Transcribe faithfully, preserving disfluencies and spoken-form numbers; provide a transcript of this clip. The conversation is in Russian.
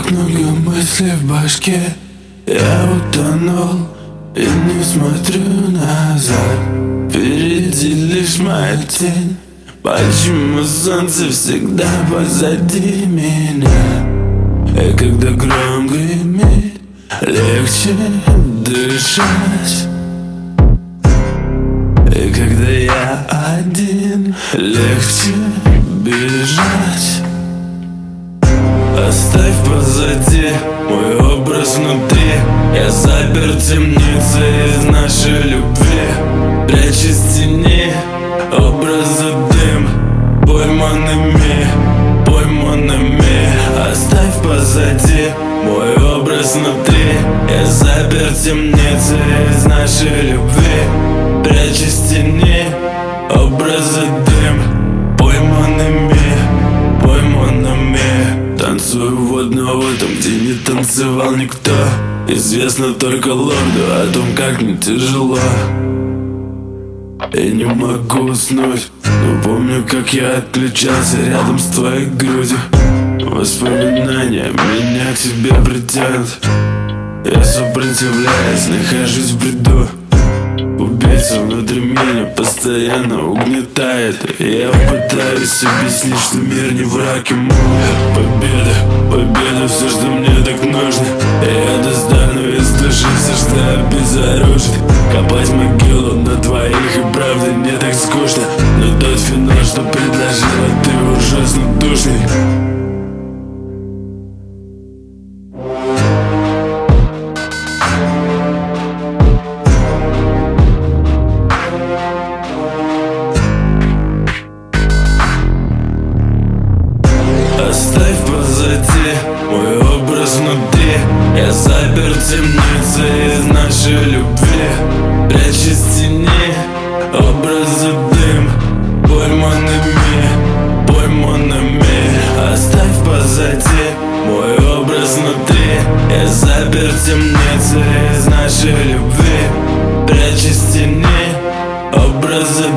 Так много мыслей в башке, я утонул и не смотрю назад. Впереди лишь моя тень. Почему солнце всегда позади меня? И когда гром гремит, легче дышать. И когда я один, легче бежать. Оставь позади мой образ внутри. Я запер в темнице из нашей любви. Прячь из тени образы дым, пойманными, пойманными. Оставь позади мой образ внутри. Я запер в темнице из нашей любви. Прячь из тени образы дым, пойманными, пойманными. Танцую водного там, где не танцевал никто. Известно только лорду о том, как мне тяжело. Я не могу уснуть, но помню, как я отключался рядом с твоей грудью. Воспоминания меня к тебе притянут. Я сопротивляюсь, нахожусь в бреду. Убийца внутри меня постоянно угнетает. И я пытаюсь объяснить, что мир не враг ему. Победа, победа, все, что мне так нужно. И я достану из души все, что обезоружит. Копать могилу на твоих, и правда не так скучно. Но тот финал, что предложила ты, ужасно душный. Оставь позади мой образ внутри. Я запер в темнице из нашей любви. Прячь из тени образы дым, пойманными, пойманными. Оставь позади мой образ внутри. Я запер в темнице из нашей любви. Прячь из тени образы